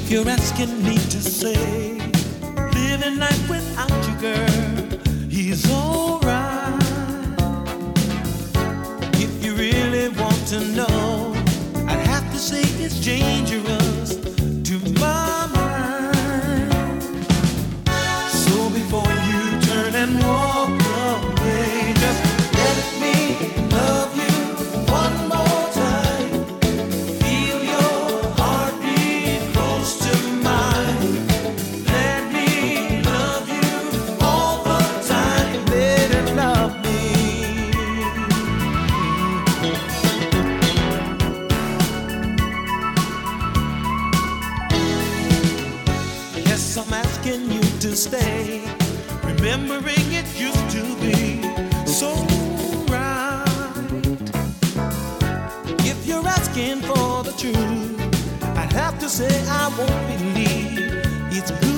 You're asking me to say, living life without you, girl, he's alright. If you really want to know, I'd have to say it's dangerous to my mind. So before you turn and walk away, just let me love you one more time. Feel your heartbeat close to mine. Let me love you all the time. Let it love me. Yes, I'm asking you to stay, remembering it used to be so right. If you're asking for the truth, I'd have to say I won't believe it's good.